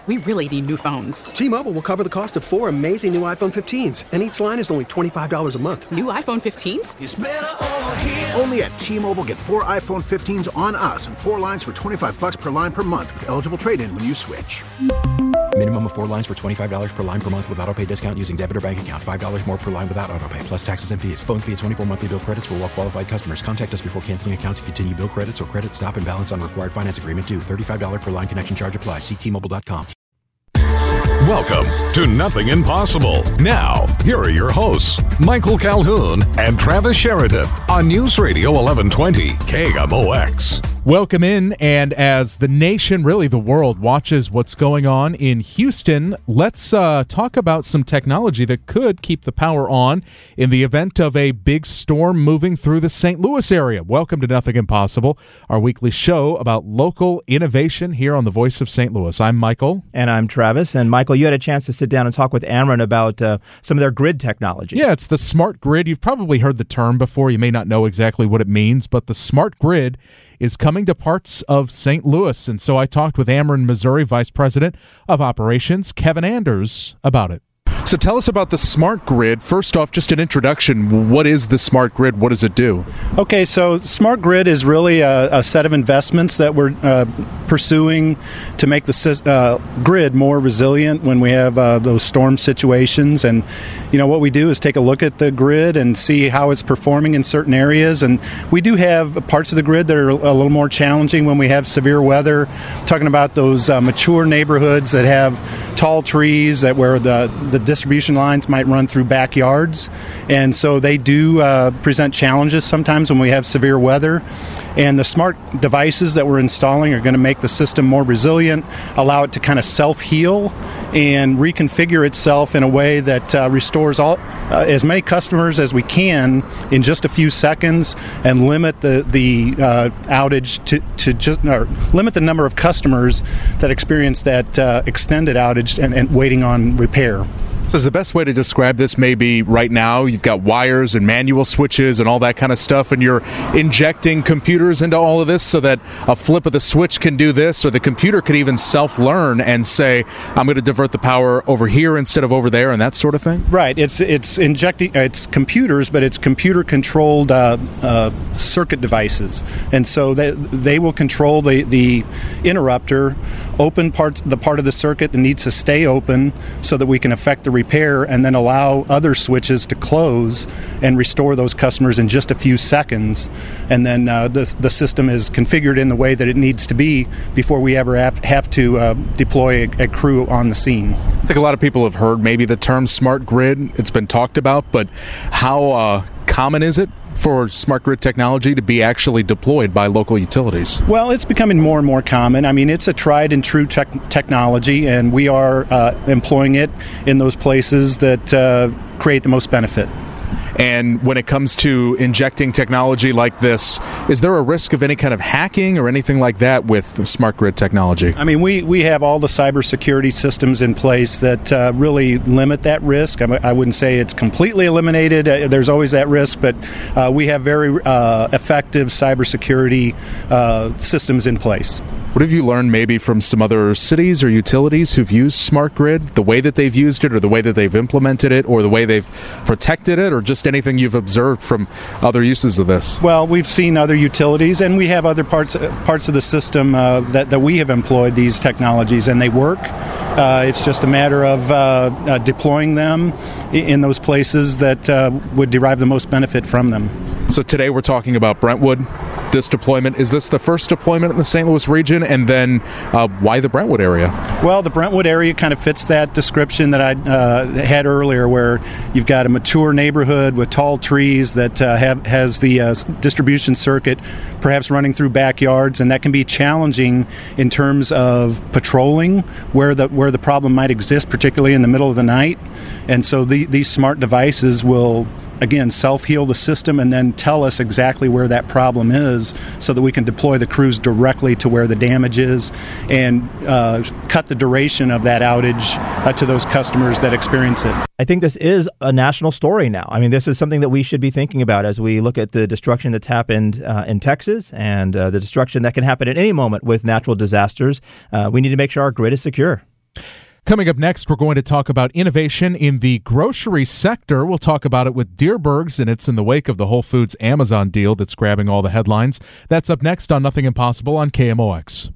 We really need new phones. T-Mobile will cover the cost of 4 amazing new iPhone 15s, and each line is only $25 a month. New iPhone 15s? It's better over here. Only at T-Mobile, get 4 iPhone 15s on us and 4 lines for $25 per line per month with eligible trade-in when you switch. Minimum of 4 lines for $25 per line per month with autopay discount using debit or bank account. $5 more per line without autopay, plus taxes and fees. Phone fee at 24 monthly bill credits for well-qualified customers. Contact us before canceling account to continue bill credits or credit stop and balance on required finance agreement due. $35 per line connection charge applies. See T-Mobile.com. Welcome to Nothing Impossible. Now, here are your hosts, Michael Calhoun and Travis Sheridan on News Radio 1120 KMOX. Welcome in, and as the nation, really the world, watches what's going on in Houston, let's talk about some technology that could keep the power on in the event of a big storm moving through the St. Louis area. Welcome to Nothing Impossible, our weekly show about local innovation here on the Voice of St. Louis. I'm Michael. And I'm Travis. And Michael, you had a chance to sit down and talk with Ameren about some of their grid technology. Yeah, it's the smart grid. You've probably heard the term before. You may not know exactly what it means, but the smart grid is coming to parts of St. Louis. And so I talked with Ameren Missouri Vice President of Operations, Kevin Anders, about it. So tell us about the smart grid. First off, just an introduction. What is the smart grid? What does it do? Okay, so smart grid is really a set of investments that we're pursuing to make the grid more resilient when we have those storm situations. And, you know, what we do is take a look at the grid and see how it's performing in certain areas. And we do have parts of the grid that are a little more challenging when we have severe weather. Talking about those mature neighborhoods that have tall trees where the distribution lines might run through backyards, and so they do present challenges sometimes when we have severe weather. And the smart devices that we're installing are going to make the system more resilient, allow it to kind of self-heal and reconfigure itself in a way that restores as many customers as we can in just a few seconds, and limit the outage limit the number of customers that experience that extended outage and waiting on repair. So is the best way to describe this maybe right now you've got wires and manual switches and all that kind of stuff, and you're injecting computers into all of this so that a flip of the switch can do this, or the computer could even self-learn and say, I'm going to divert the power over here instead of over there, and that sort of thing? Right. It's injecting, it's computers, but it's computer-controlled circuit devices. And so they will control the interrupter, open the part of the circuit that needs to stay open so that we can affect the repair, and then allow other switches to close and restore those customers in just a few seconds. And then the system is configured in the way that it needs to be before we ever have to deploy a crew on the scene. I think a lot of people have heard maybe the term smart grid. It's been talked about, but how common is it for smart grid technology to be actually deployed by local utilities? Well, it's becoming more and more common. I mean, it's a tried and true technology, and we are employing it in those places that create the most benefit. And when it comes to injecting technology like this, is there a risk of any kind of hacking or anything like that with smart grid technology? I mean, we have all the cybersecurity systems in place that really limit that risk. I wouldn't say it's completely eliminated. There's always that risk, but we have very effective cybersecurity systems in place. What have you learned maybe from some other cities or utilities who've used smart grid, the way that they've used it or the way that they've implemented it or the way they've protected it, or just anything you've observed from other uses of this? Well, we've seen other utilities, and we have other parts of the system that we have employed these technologies, and they work. It's just a matter of deploying them in those places that would derive the most benefit from them. So today we're talking about Brentwood, this deployment. Is this the first deployment in the St. Louis region? And then why the Brentwood area? Well, the Brentwood area kind of fits that description that I had earlier, where you've got a mature neighborhood with tall trees that has the distribution circuit perhaps running through backyards, and that can be challenging in terms of patrolling where the problem might exist, particularly in the middle of the night. And so these smart devices will, again, self-heal the system and then tell us exactly where that problem is so that we can deploy the crews directly to where the damage is and cut the duration of that outage to those customers that experience it. I think this is a national story now. I mean, this is something that we should be thinking about as we look at the destruction that's happened in Texas and the destruction that can happen at any moment with natural disasters. We need to make sure our grid is secure. Coming up next, we're going to talk about innovation in the grocery sector. We'll talk about it with Dierbergs, and it's in the wake of the Whole Foods Amazon deal that's grabbing all the headlines. That's up next on Nothing Impossible on KMOX.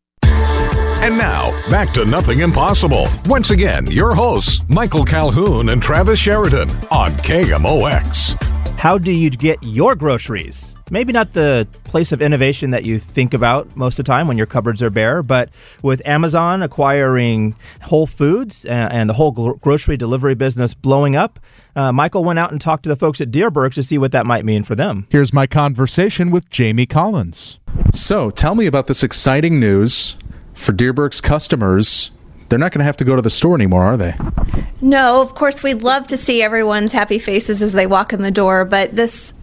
And now, back to Nothing Impossible. Once again, your hosts, Michael Calhoun and Travis Sheridan on KMOX. How do you get your groceries? Maybe not the place of innovation that you think about most of the time when your cupboards are bare, but with Amazon acquiring Whole Foods and the whole grocery delivery business blowing up, Michael went out and talked to the folks at Dierbergs to see what that might mean for them. Here's my conversation with Jamie Collins. So, tell me about this exciting news for Dierbergs customers. They're not going to have to go to the store anymore, are they? No, of course, we'd love to see everyone's happy faces as they walk in the door, but this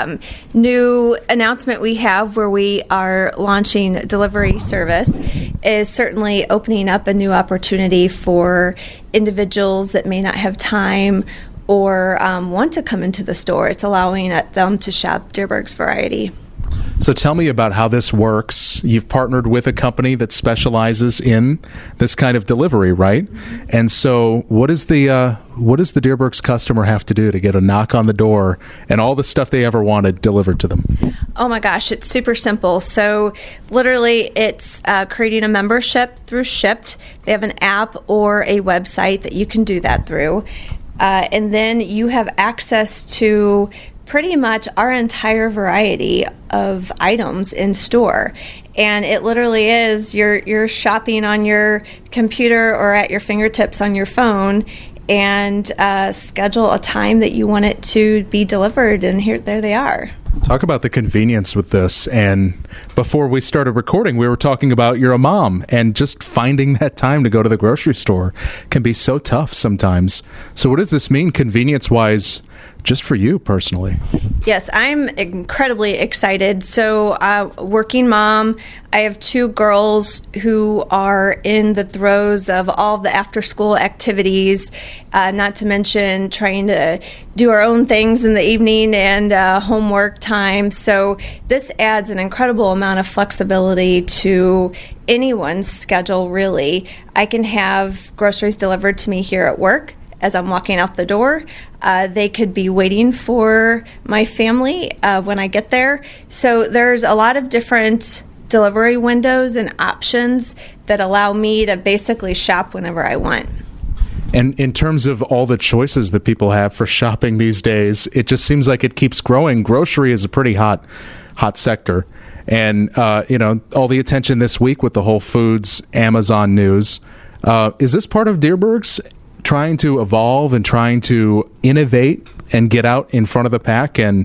new announcement we have where we are launching delivery service is certainly opening up a new opportunity for individuals that may not have time or want to come into the store. It's allowing them to shop Dierbergs Variety. So tell me about how this works. You've partnered with a company that specializes in this kind of delivery, right? And so what does the Dierbergs customer have to do to get a knock on the door and all the stuff they ever wanted delivered to them? Oh my gosh, it's super simple. So literally it's creating a membership through Shipt. They have an app or a website that you can do that through. And then you have access to pretty much our entire variety of items in store. And it literally is you're shopping on your computer or at your fingertips on your phone and schedule a time that you want it to be delivered, and there they are. Talk about the convenience with this. And before we started recording, we were talking about you're a mom, and just finding that time to go to the grocery store can be so tough sometimes. So what does this mean convenience-wise just for you personally? Yes, I'm incredibly excited. So, working mom, I have 2 girls who are in the throes of all the after-school activities, not to mention trying to do our own things in the evening and homework time. So this adds an incredible amount of flexibility to anyone's schedule, really. I can have groceries delivered to me here at work as I'm walking out the door. They could be waiting for my family when I get there. So there's a lot of different delivery windows and options that allow me to basically shop whenever I want. And in terms of all the choices that people have for shopping these days, it just seems like it keeps growing. Grocery is a pretty hot sector. And, all the attention this week with the Whole Foods Amazon news. Is this part of Dierbergs trying to evolve and trying to innovate and get out in front of the pack and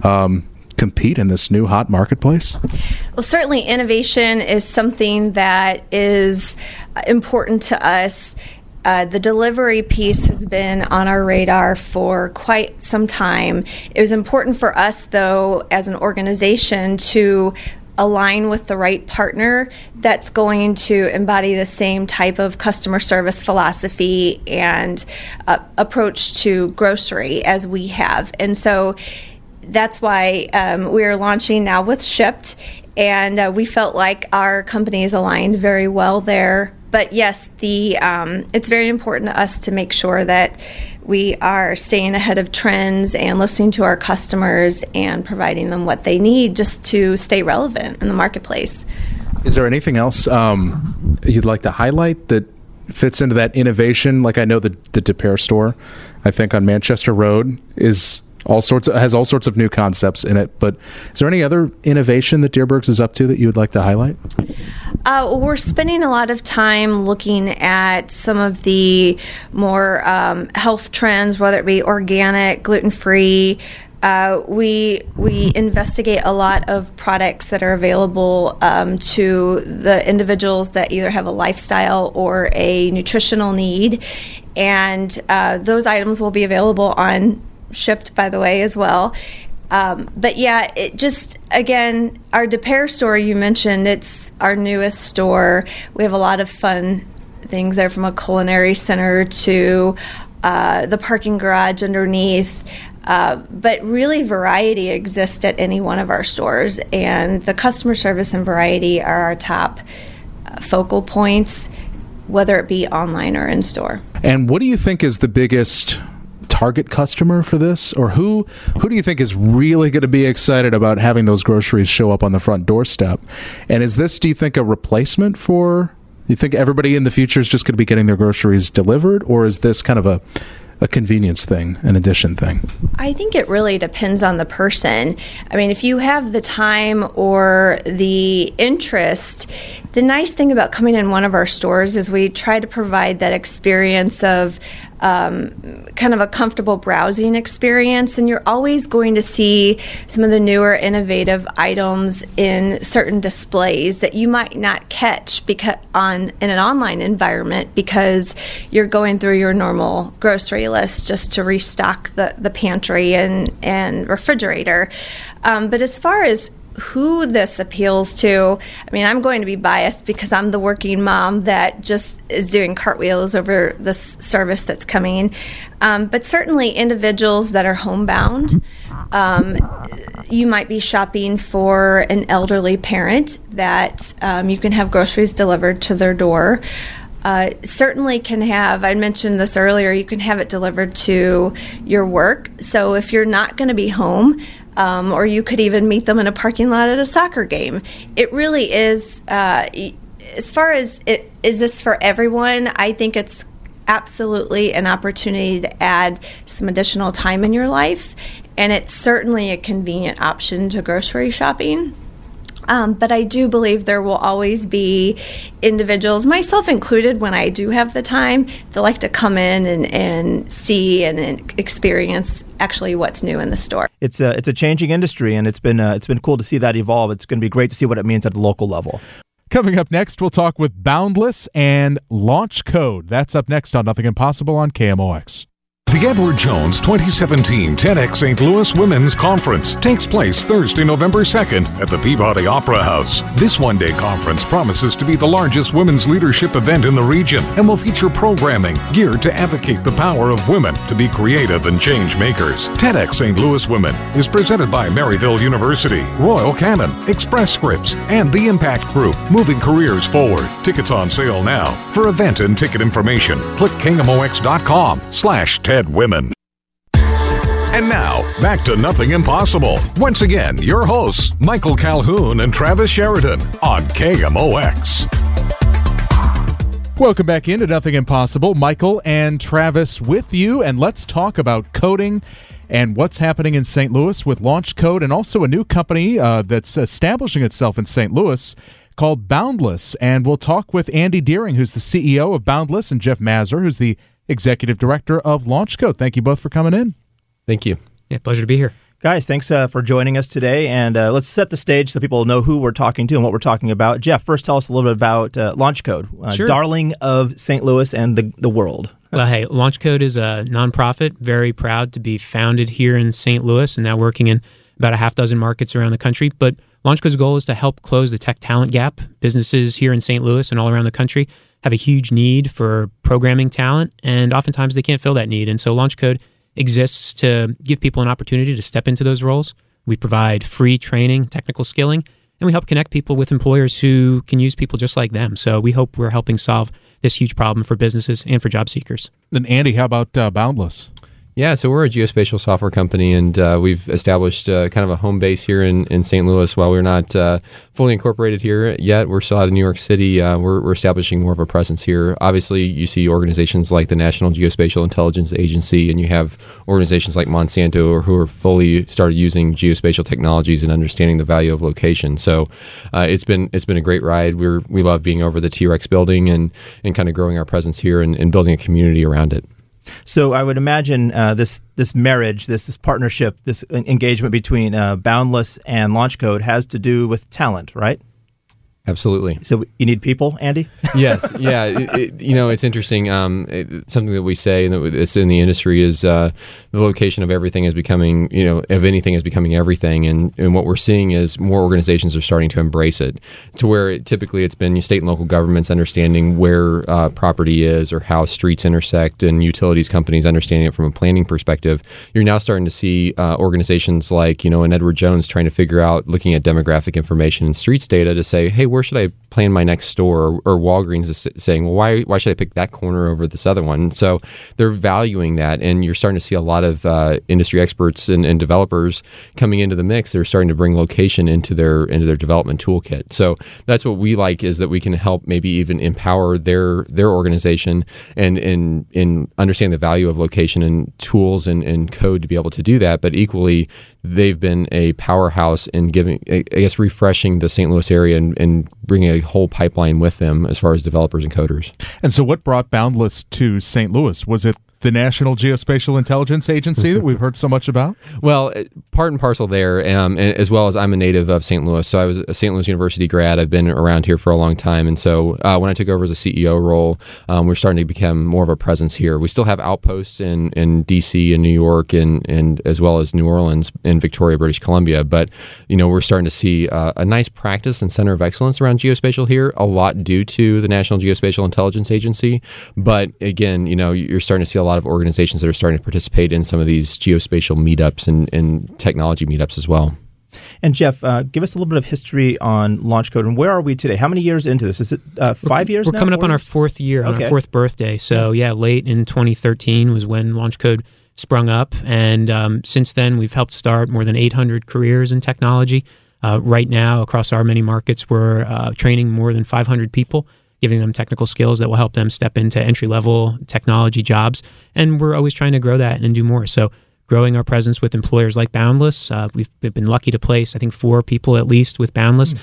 compete in this new hot marketplace? Well, certainly innovation is something that is important to us. The delivery piece has been on our radar for quite some time. It was important for us, though, as an organization to align with the right partner that's going to embody the same type of customer service philosophy and approach to grocery as we have. And so that's why we're launching now with Shipt, and we felt like our company is aligned very well there. But yes, it's very important to us to make sure that we are staying ahead of trends and listening to our customers and providing them what they need just to stay relevant in the marketplace. Is there anything else you'd like to highlight that fits into that innovation? Like I know the DePere store, I think on Manchester Road, has all sorts of new concepts in it. But is there any other innovation that Dierbergs is up to that you would like to highlight? We're spending a lot of time looking at some of the more health trends, whether it be organic, gluten-free. We investigate a lot of products that are available to the individuals that either have a lifestyle or a nutritional need, and those items will be available on Shipt, by the way, as well. But yeah, it just, again, our DePere store you mentioned, it's our newest store. We have a lot of fun things there, from a culinary center to the parking garage underneath. But really, variety exists at any one of our stores, and the customer service and variety are our top focal points. whether it be online or in store. And what do you think is the biggest target customer for this, or who do you think is really going to be excited about having those groceries show up on the front doorstep? And is this, do you think, a replacement for, you think everybody in the future is just going to be getting their groceries delivered, or is this kind of a convenience thing, an addition thing? I think it really depends on the person. I mean, if you have the time or the interest, the nice thing about coming in one of our stores is we try to provide that experience of kind of a comfortable browsing experience, and you're always going to see some of the newer innovative items in certain displays that you might not catch in an online environment because you're going through your normal grocery list just to restock the pantry and refrigerator. But as far as who this appeals to, I mean, I'm going to be biased because I'm the working mom that just is doing cartwheels over this service that's coming. But certainly individuals that are homebound. You might be shopping for an elderly parent that you can have groceries delivered to their door. Certainly can have, I mentioned this earlier, you can have it delivered to your work. So if you're not going to be home, or you could even meet them in a parking lot at a soccer game. It really is, as far as is this for everyone, I think it's absolutely an opportunity to add some additional time in your life, and it's certainly a convenient option to grocery shopping. But I do believe there will always be individuals, myself included, when I do have the time, that like to come in and see and experience actually what's new in the store. It's a changing industry, and it's been cool to see that evolve. It's going to be great to see what it means at the local level. Coming up next, we'll talk with Boundless and Launch Code. That's up next on Nothing Impossible on KMOX. The Edward Jones 2017 TEDx St. Louis Women's Conference takes place Thursday, November 2nd at the Peabody Opera House. This one-day conference promises to be the largest women's leadership event in the region and will feature programming geared to advocate the power of women to be creative and change makers. TEDx St. Louis Women is presented by Maryville University, Royal Canon, Express Scripts, and the Impact Group, moving careers forward. Tickets on sale now. For event and ticket information, click KMOX.com/TED Women. And now, back to Nothing Impossible. Once again, your hosts, Michael Calhoun and Travis Sheridan on KMOX. Welcome back into Nothing Impossible. Michael and Travis with you, and let's talk about coding and what's happening in St. Louis with Launch Code, and also a new company that's establishing itself in St. Louis called Boundless. And we'll talk with Andy Deering, who's the CEO of Boundless, and Jeff Mazur, who's the Executive Director of Launch Code. Thank you both for coming in. Thank you. Yeah, pleasure to be here. Guys, thanks for joining us today, and let's set the stage so people know who we're talking to and what we're talking about. Jeff, first tell us a little bit about Launch Code, Sure. darling of St. Louis and the world. Well, hey, Launch Code is a nonprofit, very proud to be founded here in St. Louis and now working in about a half dozen markets around the country. But Launch Code's goal is to help close the tech talent gap. Businesses here in St. Louis and all around the country have a huge need for programming talent, and oftentimes they can't fill that need. And so Launch Code exists to give people an opportunity to step into those roles. We provide free training, technical skilling, and we help connect people with employers who can use people just like them. So we hope we're helping solve this huge problem for businesses and for job seekers. Then Andy, how about Boundless? Yeah, so we're a geospatial software company, and we've established kind of a home base here in St. Louis. While we're not fully incorporated here yet, we're still out of New York City. We're establishing more of a presence here. Obviously, you see organizations like the National Geospatial Intelligence Agency, and you have organizations like Monsanto who are fully started using geospatial technologies and understanding the value of location. So it's been a great ride. We love being over the T-Rex building and kind of growing our presence here and building a community around it. So I would imagine this marriage, this partnership, this engagement between Boundless and Launch Code has to do with talent, right? Absolutely. So you need people, Andy? Yes. Yeah. It's interesting. Something that we say that it's in the industry is the location of everything is becoming, of anything is becoming everything. And what we're seeing is more organizations are starting to embrace it to where typically it's been state and local governments understanding where property is or how streets intersect, and utilities companies understanding it from a planning perspective. You're now starting to see organizations like, an Edward Jones trying to figure out, looking at demographic information and streets data to say, hey, where should I plan my next store? Or Walgreens is saying, well, why should I pick that corner over this other one? So they're valuing that, and you're starting to see a lot of industry experts and developers coming into the mix. They're starting to bring location into their development toolkit. So that's what we like, is that we can help maybe even empower their organization and in understand the value of location and tools and code to be able to do that. But equally, they've been a powerhouse in refreshing the St. Louis area and bringing a whole pipeline with them as far as developers and coders. And so what brought Boundless to St. Louis? Was it the National Geospatial Intelligence Agency that we've heard so much about? Well, part and parcel there, and as well as I'm a native of St. Louis. So I was a St. Louis University grad. I've been around here for a long time. And so when I took over as a CEO role, we're starting to become more of a presence here. We still have outposts in D.C. and New York and as well as New Orleans and Victoria, British Columbia. But, we're starting to see a nice practice and center of excellence around geospatial here, a lot due to the National Geospatial Intelligence Agency. But again, you're starting to see a lot of organizations that are starting to participate in some of these geospatial meetups and technology meetups as well. And Jeff, give us a little bit of history on LaunchCode, and where are we today? How many years into this? Is it 5 years now? We're coming up on our fourth year, on our fourth birthday. So late in 2013 was when LaunchCode sprung up, and since then we've helped start more than 800 careers in technology. Right now, across our many markets, we're training more than 500 people, giving them technical skills that will help them step into entry-level technology jobs. And we're always trying to grow that and do more. So growing our presence with employers like Boundless. We've been lucky to place, I think, 4 people at least with Boundless,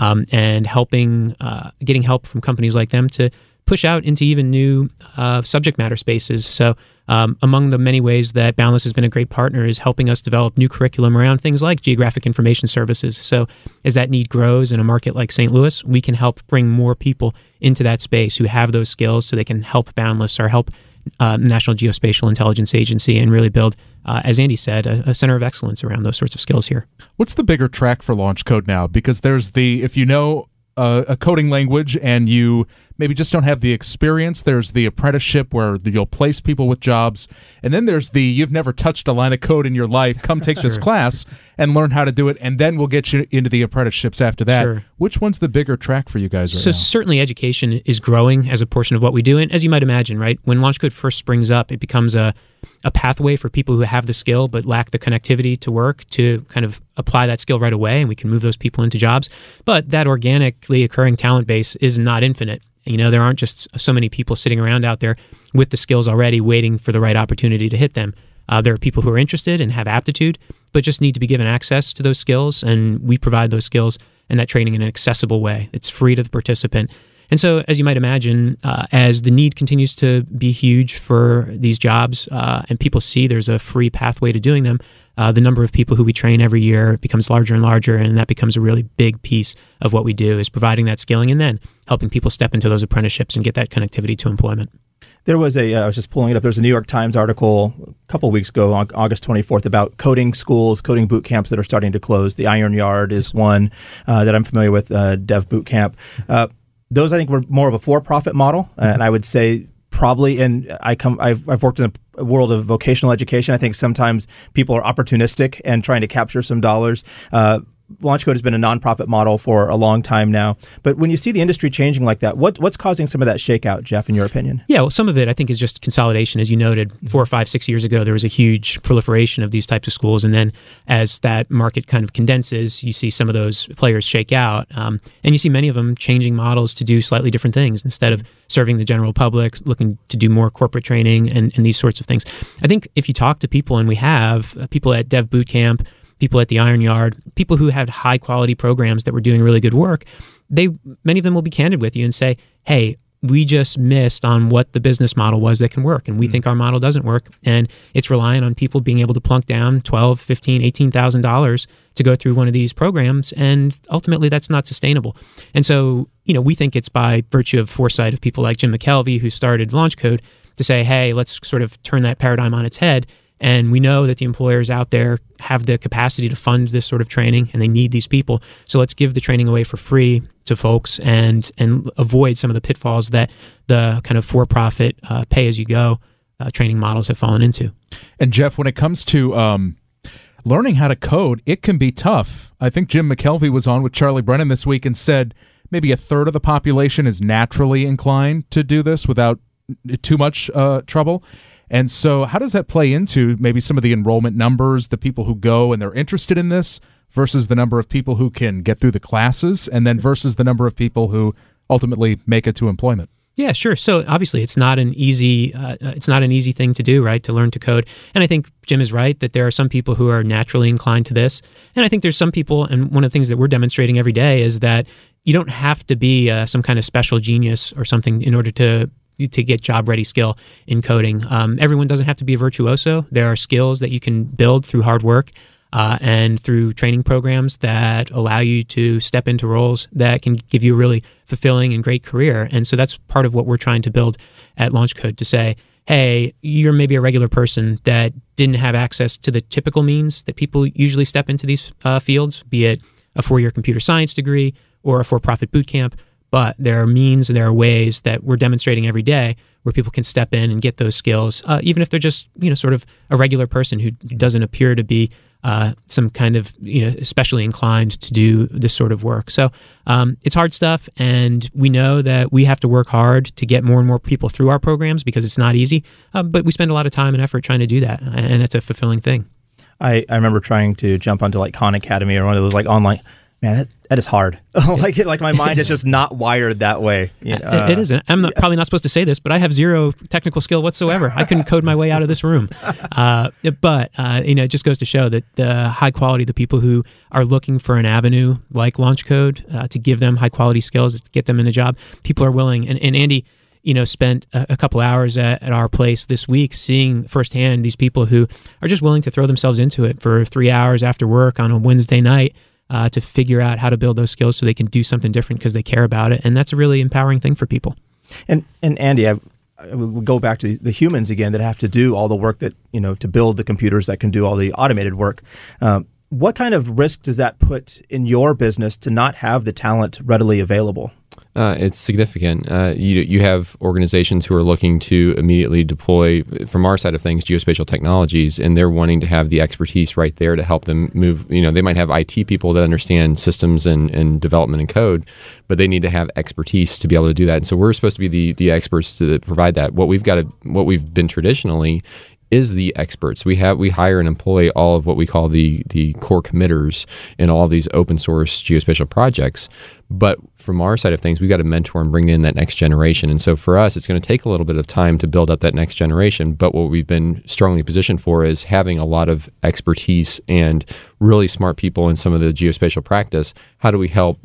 and getting help from companies like them to push out into even new subject matter spaces. So among the many ways that Boundless has been a great partner is helping us develop new curriculum around things like geographic information services. So as that need grows in a market like St. Louis, we can help bring more people into that space who have those skills so they can help Boundless or help National Geospatial Intelligence Agency and really build, as Andy said, a center of excellence around those sorts of skills here. What's the bigger track for LaunchCode now? Because there's if you know a coding language and you maybe just don't have the experience, there's the apprenticeship where you'll place people with jobs, and then there's you've never touched a line of code in your life, come take this class and learn how to do it, and then we'll get you into the apprenticeships after that. Sure. Which one's the bigger track for you guys right now? So certainly education is growing as a portion of what we do, and as you might imagine, right, when LaunchCode first springs up, it becomes a pathway for people who have the skill but lack the connectivity to work to kind of apply that skill right away, and we can move those people into jobs. But that organically occurring talent base is not infinite. There aren't just so many people sitting around out there with the skills already waiting for the right opportunity to hit them. There are people who are interested and have aptitude, but just need to be given access to those skills, and we provide those skills and that training in an accessible way. It's free to the participant. And so, as you might imagine, as the need continues to be huge for these jobs and people see there's a free pathway to doing them, the number of people who we train every year becomes larger and larger, and that becomes a really big piece of what we do, is providing that skilling and then helping people step into those apprenticeships and get that connectivity to employment. There was I was just pulling it up, there was a New York Times article a couple of weeks ago on August 24th about coding schools, coding boot camps that are starting to close. The Iron Yard is one that I'm familiar with, Dev Boot Camp. Those, I think, were more of a for-profit model, and I would say probably, and I've worked in a world of vocational education. I think sometimes people are opportunistic and trying to capture some dollars. LaunchCode has been a nonprofit model for a long time now. But when you see the industry changing like that, what's causing some of that shakeout, Jeff, in your opinion? Yeah, well, some of it, I think, is just consolidation. As you noted, 4, 5, 6 years ago, there was a huge proliferation of these types of schools. And then as that market kind of condenses, you see some of those players shake out. And you see many of them changing models to do slightly different things. Instead of serving the general public, looking to do more corporate training and these sorts of things. I think if you talk to people, and we have people at Dev Bootcamp, people at the Iron Yard, people who had high quality programs that were doing really good work, many of them will be candid with you and say, hey, we just missed on what the business model was that can work, and we think our model doesn't work, and it's reliant on people being able to plunk down $12,000, $15,000, $18,000 to go through one of these programs, and ultimately that's not sustainable. And so, we think it's by virtue of foresight of people like Jim McKelvey, who started LaunchCode, to say, hey, let's sort of turn that paradigm on its head. And we know that the employers out there have the capacity to fund this sort of training, and they need these people. So let's give the training away for free to folks and avoid some of the pitfalls that the kind of for-profit pay-as-you-go training models have fallen into. And Jeff, when it comes to learning how to code, it can be tough. I think Jim McKelvey was on with Charlie Brennan this week and said, maybe a third of the population is naturally inclined to do this without too much trouble. And so how does that play into maybe some of the enrollment numbers, the people who go and they're interested in this versus the number of people who can get through the classes, and then versus the number of people who ultimately make it to employment? Yeah, sure. So obviously, it's not an easy thing to do, right? To learn to code. And I think Jim is right that there are some people who are naturally inclined to this, and I think there's some people. And one of the things that we're demonstrating every day is that you don't have to be some kind of special genius or something in order to get job-ready skill in coding. Everyone doesn't have to be a virtuoso. There are skills that you can build through hard work and through training programs that allow you to step into roles that can give you a really fulfilling and great career. And so that's part of what we're trying to build at LaunchCode, to say, hey, you're maybe a regular person that didn't have access to the typical means that people usually step into these fields, be it a 4-year computer science degree or a for-profit boot camp. But there are means and there are ways that we're demonstrating every day where people can step in and get those skills, even if they're just, sort of a regular person who doesn't appear to be some kind of, especially inclined to do this sort of work. So it's hard stuff, and we know that we have to work hard to get more and more people through our programs because it's not easy, but we spend a lot of time and effort trying to do that, and that's a fulfilling thing. I remember trying to jump onto like Khan Academy or one of those like online. Man, that is hard. like my mind is just not wired that way. It isn't. I'm probably not supposed to say this, but I have zero technical skill whatsoever. I couldn't code my way out of this room. But it just goes to show that the high quality, the people who are looking for an avenue like LaunchCode to give them high quality skills, to get them in a job, people are willing. And Andy, spent a couple hours at our place this week seeing firsthand these people who are just willing to throw themselves into it for 3 hours after work on a Wednesday night. To figure out how to build those skills so they can do something different because they care about it. And that's a really empowering thing for people. And Andy, I would go back to the humans again that have to do all the work that, to build the computers that can do all the automated work. What kind of risk does that put in your business to not have the talent readily available? It's significant. You have organizations who are looking to immediately deploy, from our side of things, geospatial technologies, and they're wanting to have the expertise right there to help them move. They might have IT people that understand systems and development and code, but they need to have expertise to be able to do that. And so we're supposed to be the experts to provide that. What we've been traditionally is the experts. We hire and employ all of what we call the core committers in all of these open source geospatial projects. But from our side of things, we've got to mentor and bring in that next generation. And so for us, it's going to take a little bit of time to build up that next generation. But what we've been strongly positioned for is having a lot of expertise and really smart people in some of the geospatial practice. How do we help,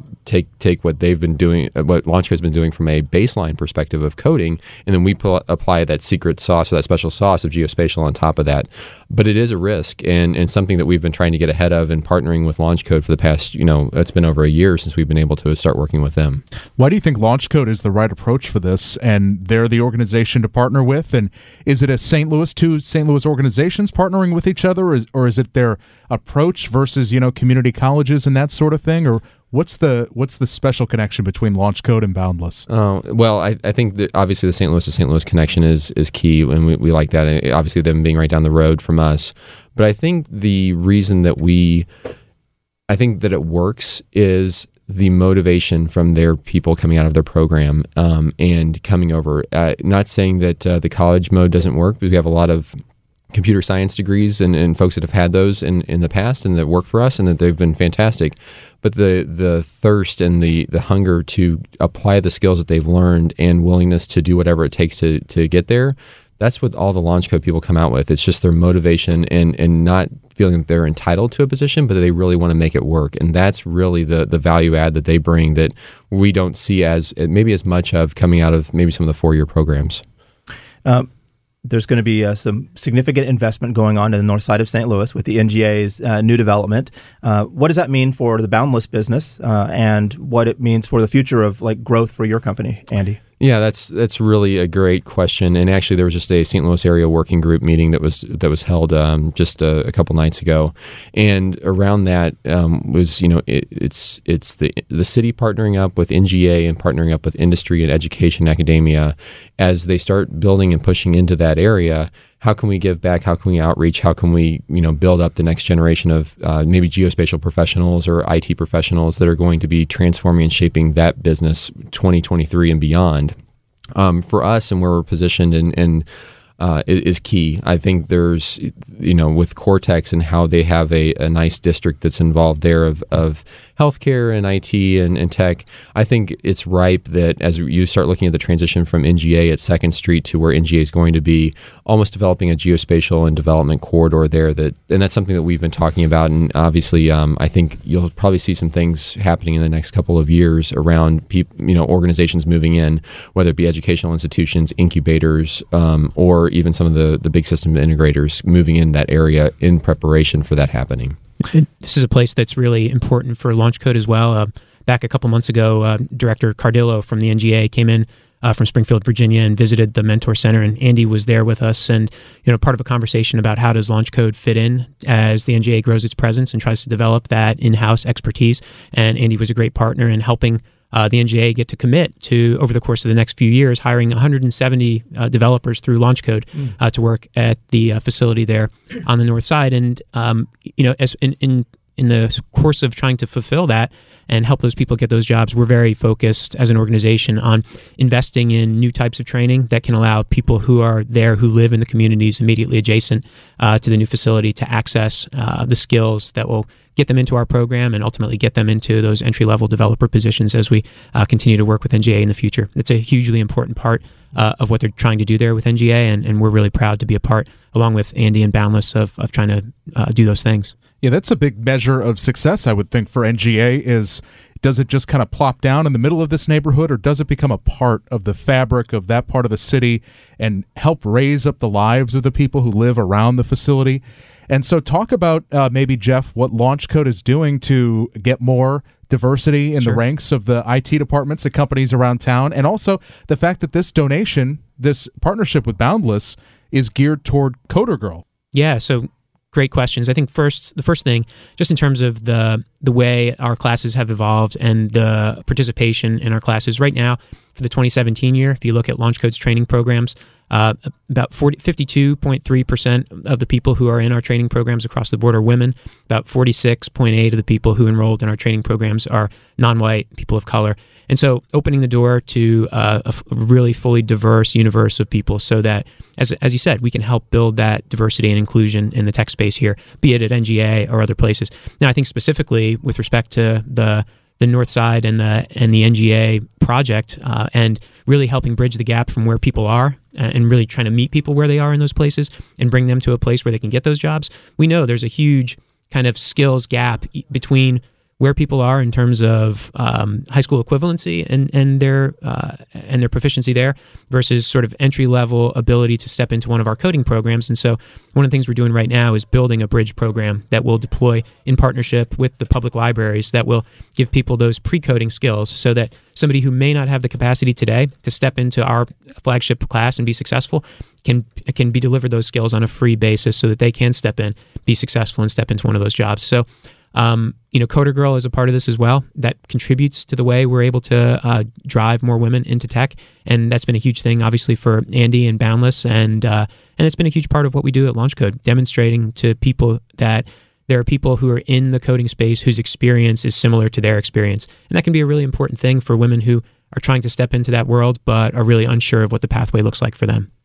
take what they've been doing, what LaunchCode's been doing from a baseline perspective of coding, and then we apply that secret sauce or that special sauce of geospatial on top of that. But it is a risk and something that we've been trying to get ahead of and partnering with LaunchCode for the past, it's been over a year since we've been able to start working with them. Why do you think LaunchCode is the right approach for this, and they're the organization to partner with? And is it two St. Louis organizations partnering with each other, or is it their approach versus, community colleges and that sort of thing? Or what's the special connection between LaunchCode and Boundless? Well, I think that obviously the St. Louis to St. Louis connection is key, and we like that. And obviously, them being right down the road from us. But I think the reason that it works is the motivation from their people coming out of their program and coming over. Not saying that the college mode doesn't work, because we have a lot of computer science degrees and folks that have had those in the past and that work for us and that they've been fantastic. But the thirst and the hunger to apply the skills that they've learned and willingness to do whatever it takes to get there, that's what all the LaunchCode people come out with. It's just their motivation and not feeling that they're entitled to a position, but they really want to make it work. And that's really the value add that they bring that we don't see as much of coming out of maybe some of the 4-year programs. There's going to be some significant investment going on in the north side of St. Louis with the NGA's new development. What does that mean for the Boundless business and what it means for the future of growth for your company, Andy? Yeah, that's really a great question. And actually, there was just a St. Louis area working group meeting that was held just a couple nights ago, and around that was it's the city partnering up with NGA and partnering up with industry and education, academia, as they start building and pushing into that area. how can we give back? How can we outreach? How can we, build up the next generation of maybe geospatial professionals or IT professionals that are going to be transforming and shaping that business 2023 and beyond? For us and where we're positioned and is key. I think there's, with Cortex and how they have a nice district that's involved there of healthcare and IT and tech, I think it's ripe that as you start looking at the transition from NGA at 2nd Street to where NGA is going to be, almost developing a geospatial and development corridor there. And that's something that we've been talking about. And obviously, I think you'll probably see some things happening in the next couple of years around organizations moving in, whether it be educational institutions, incubators, or even some of the big system integrators moving in that area in preparation for that happening. This is a place that's really important for LaunchCode as well. Back a couple months ago, Director Cardillo from the NGA came in from Springfield, Virginia, and visited the Mentor Center, and Andy was there with us. And part of a conversation about how does LaunchCode fit in as the NGA grows its presence and tries to develop that in-house expertise. And Andy was a great partner in helping the NGA get to commit to, over the course of the next few years, hiring 170 developers through LaunchCode to work at the facility there on the north side. And as in the course of trying to fulfill that and help those people get those jobs, we're very focused as an organization on investing in new types of training that can allow people who are there, who live in the communities immediately adjacent to the new facility, to access the skills that will get them into our program and ultimately get them into those entry-level developer positions as we continue to work with NGA in the future. It's a hugely important part of what they're trying to do there with NGA, and we're really proud to be a part, along with Andy and Boundless, of trying to do those things. Yeah, that's a big measure of success, I would think, for NGA is, does it just kind of plop down in the middle of this neighborhood, or does it become a part of the fabric of that part of the city and help raise up the lives of the people who live around the facility? And so talk about maybe, Jeff, what LaunchCode is doing to get more diversity in the ranks of the IT departments at companies around town, and also the fact that this donation, this partnership with Boundless, is geared toward Coder Girl. Yeah, so great questions. I think the first thing, just in terms of the way our classes have evolved and the participation in our classes right now, for the 2017 year, if you look at LaunchCode's training programs, about 52.3% of the people who are in our training programs across the board are women. About 46.8% of the people who enrolled in our training programs are non-white, people of color. And so opening the door to a really fully diverse universe of people so that, as you said, we can help build that diversity and inclusion in the tech space here, be it at NGA or other places. Now, I think specifically with respect to the North Side and the NGA project, and really helping bridge the gap from where people are and really trying to meet people where they are in those places and bring them to a place where they can get those jobs. We know there's a huge kind of skills gap between where people are in terms of high school equivalency and their proficiency there versus sort of entry-level ability to step into one of our coding programs. And so one of the things we're doing right now is building a bridge program that will deploy in partnership with the public libraries that will give people those pre-coding skills so that somebody who may not have the capacity today to step into our flagship class and be successful can be delivered those skills on a free basis so that they can step in, be successful, and step into one of those jobs. So Coder Girl is a part of this as well. That contributes to the way we're able to drive more women into tech, and that's been a huge thing, obviously, for Andy and Boundless, and it's been a huge part of what we do at LaunchCode, demonstrating to people that there are people who are in the coding space whose experience is similar to their experience, and that can be a really important thing for women who are trying to step into that world but are really unsure of what the pathway looks like for them.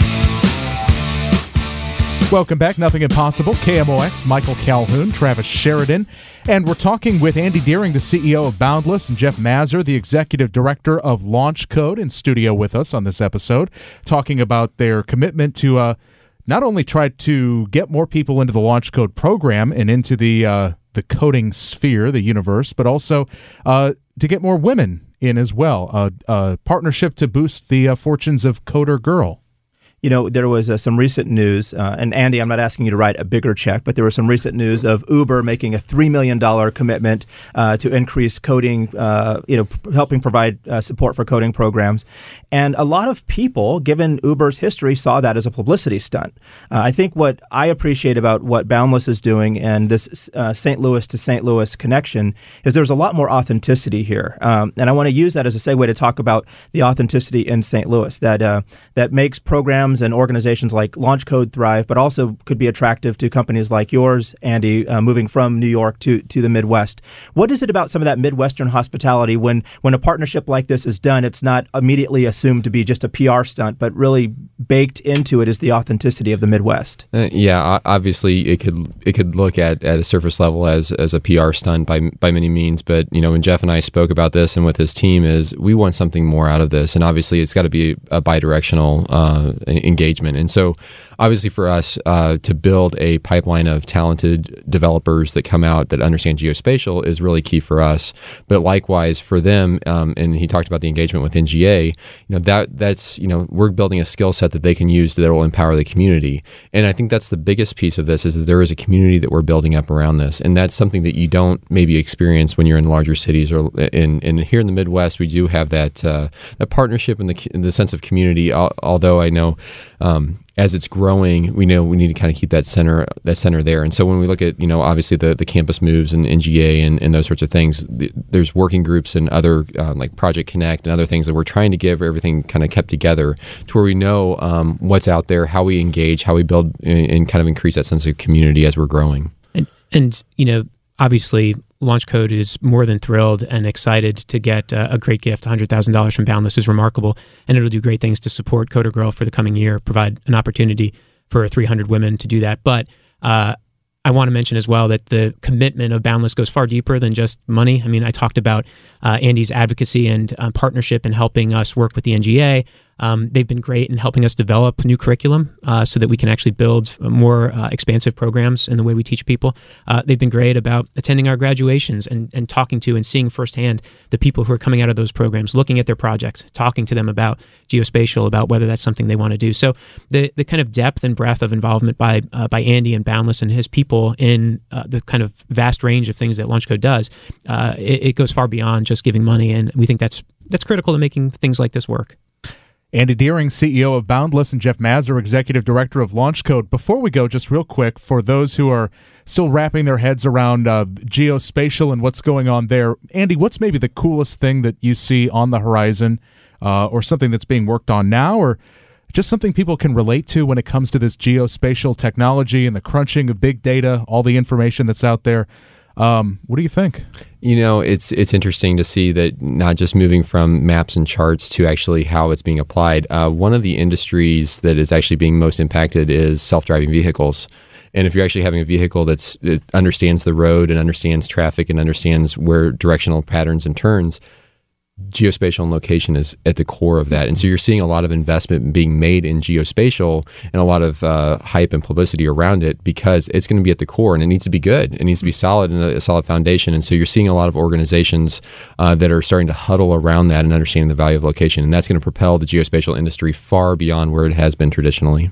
Welcome back, Nothing Impossible, KMOX, Michael Calhoun, Travis Sheridan, and we're talking with Andy Deering, the CEO of Boundless, and Jeff Mazur, the Executive Director of LaunchCode, in studio with us on this episode, talking about their commitment to not only try to get more people into the LaunchCode program and into the coding sphere, the universe, but also to get more women in as well, a partnership to boost the fortunes of Coder Girl. There was some recent news, and Andy, I'm not asking you to write a bigger check, but there was some recent news of Uber making a $3 million commitment to increase coding, helping provide support for coding programs. And a lot of people, given Uber's history, saw that as a publicity stunt. I think what I appreciate about what Boundless is doing and this St. Louis to St. Louis connection is there's a lot more authenticity here. And I want to use that as a segue to talk about the authenticity in St. Louis that makes programs programs and organizations like LaunchCode thrive, but also could be attractive to companies like yours, Andy, moving from New York to the Midwest. What is it about some of that Midwestern hospitality when a partnership like this is done, it's not immediately assumed to be just a PR stunt, but really baked into it is the authenticity of the Midwest? Obviously it could look at a surface level as a PR stunt by many means, but when Jeff and I spoke about this and with his team is we want something more out of this, and obviously it's got to be a bidirectional engagement. And so obviously for us to build a pipeline of talented developers that come out that understand geospatial is really key for us. But likewise for them, and he talked about the engagement with NGA, that's we're building a skill set that they can use that will empower the community. And I think that's the biggest piece of this is that there is a community that we're building up around this, and that's something that you don't maybe experience when you're in larger cities or in here in the Midwest. We do have that partnership and the sense of community. Although I know as it's growing, we know we need to kind of keep that center there. And so when we look at obviously the campus moves and NGA and those sorts of things, there's working groups and other like Project Connect and other things that we're trying to give everything kind of kept together to where we know what's out there, how we engage, how we build and kind of increase that sense of community as we're growing. And obviously LaunchCode is more than thrilled and excited to get a great gift. $100,000 from Boundless is remarkable, and it'll do great things to support Coder Girl for the coming year, provide an opportunity for 300 women to do that. But I want to mention as well that the commitment of Boundless goes far deeper than just money. I mean, I talked about Andy's advocacy and partnership in helping us work with the NGA. They've been great in helping us develop new curriculum so that we can actually build more expansive programs in the way we teach people. They've been great about attending our graduations and talking to and seeing firsthand the people who are coming out of those programs, looking at their projects, talking to them about geospatial, about whether that's something they want to do. So the kind of depth and breadth of involvement by Andy and Boundless and his people in the kind of vast range of things that LaunchCode does, it goes far beyond just giving money, and we think that's critical to making things like this work. Andy Deering, CEO of Boundless, and Jeff Mazur, Executive Director of LaunchCode. Before we go, just real quick, for those who are still wrapping their heads around geospatial and what's going on there, Andy, what's maybe the coolest thing that you see on the horizon or something that's being worked on now, or just something people can relate to when it comes to this geospatial technology and the crunching of big data, all the information that's out there? What do you think? It's interesting to see that not just moving from maps and charts to actually how it's being applied. One of the industries that is actually being most impacted is self-driving vehicles. And if you're actually having a vehicle that understands the road and understands traffic and understands where directional patterns and turns, geospatial and location is at the core of that. And so you're seeing a lot of investment being made in geospatial and a lot of hype and publicity around it because it's going to be at the core and it needs to be good. It needs to be solid and a solid foundation. And so you're seeing a lot of organizations that are starting to huddle around that and understanding the value of location. And that's going to propel the geospatial industry far beyond where it has been traditionally.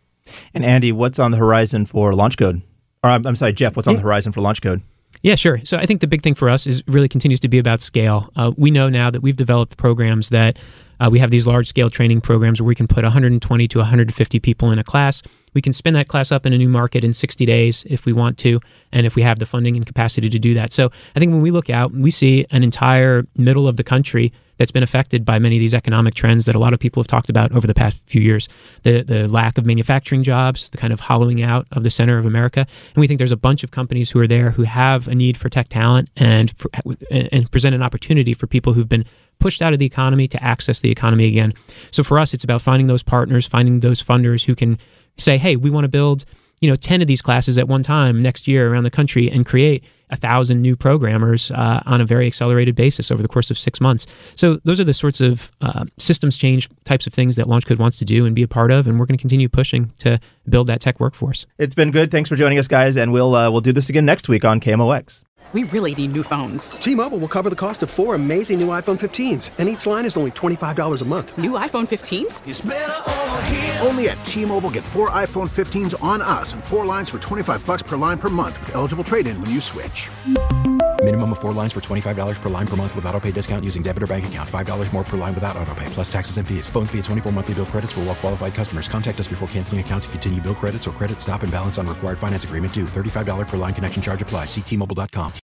And Andy, what's on the horizon for LaunchCode? Or I'm sorry, Jeff, what's on the horizon for LaunchCode? Yeah, sure. So I think the big thing for us is really continues to be about scale. We know now that we've developed programs that we have these large-scale training programs where we can put 120 to 150 people in a class. We can spin that class up in a new market in 60 days if we want to, and if we have the funding and capacity to do that. So I think when we look out, we see an entire middle of the country that's been affected by many of these economic trends that a lot of people have talked about over the past few years. The lack of manufacturing jobs, the kind of hollowing out of the center of America. And we think there's a bunch of companies who are there who have a need for tech talent and present an opportunity for people who've been pushed out of the economy to access the economy again. So for us, it's about finding those partners, finding those funders who can say, hey, we want to build 10 of these classes at one time next year around the country and create 1,000 new programmers on a very accelerated basis over the course of 6 months. So those are the sorts of systems change types of things that LaunchCode wants to do and be a part of, and we're going to continue pushing to build that tech workforce. It's been good. Thanks for joining us, guys, and we'll do this again next week on KMOX. We really need new phones. T-Mobile will cover the cost of 4 amazing new iPhone 15s, and each line is only $25 a month. New iPhone 15s? It's better over here. Only at T-Mobile, get 4 iPhone 15s on us and 4 lines for $25 per line per month with eligible trade-in when you switch. Minimum of 4 lines for $25 per line per month with autopay discount using debit or bank account. $5 more per line without autopay, plus taxes and fees. Phone fee at 24 monthly bill credits for well-qualified customers. Contact us before canceling account to continue bill credits or credit stop and balance on required finance agreement due. $35 per line connection charge applies. See T-Mobile.com.